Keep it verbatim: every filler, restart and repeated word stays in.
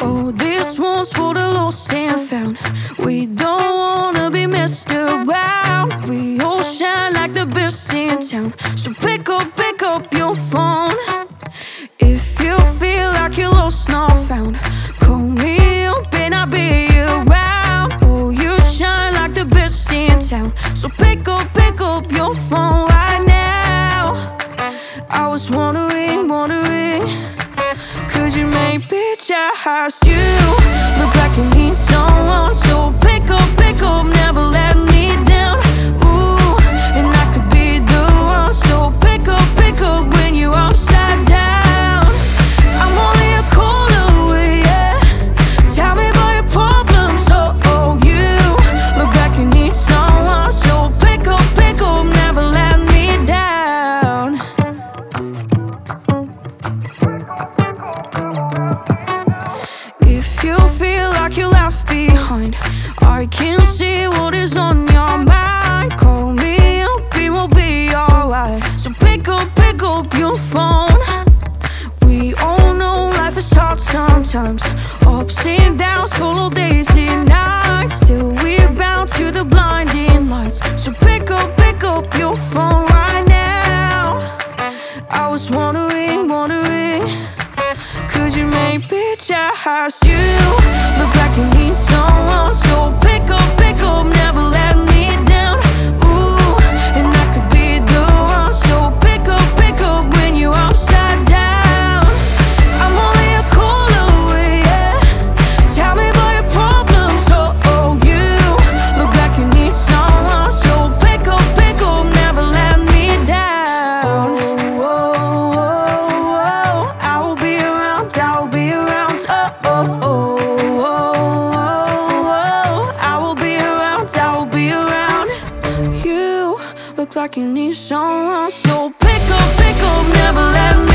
Oh, this one's for the lost and found. We don't wanna be messed around. We all shine like the best in town. So pick up, pick up your phone. If you feel like you're lost, not found, call me up and I'll be around. Oh, you shine like the best in town. So pick up, pick up your phone right now. I was wondering, wondering, could you maybe just you look like you need someone? So pick up, pick up, never let me down. Ooh, and I could be the one. So pick up, pick up when you're upside down. I'm only a call away, yeah. Tell me about your problems. Oh, oh, you look like you need someone. So pick up, pick up, never let me down. If you feel like you're left behind, I can see what is on your mind. Call me up, it will be alright. So pick up, pick up your phone. We all know life is hard sometimes. Ups and downs, full of days and nights. Still we're bound to the blinding lights. So pick up, pick up your phone right now. I was wondering, wondering, could you maybe just you look like you need someone? So pick up, pick up, never let me down. Ooh, and I could be the one. So pick up, pick up when you're upside down. I'm only a call away, yeah. Tell me about your problems. Oh, oh, you look like you need someone. So pick up, pick up, never let me down. Oh, oh, oh, oh, I will be around, I will be around. Oh, oh, oh, oh, oh, I will be around, I will be around. You look like you need someone. So pick up, pick up, never let me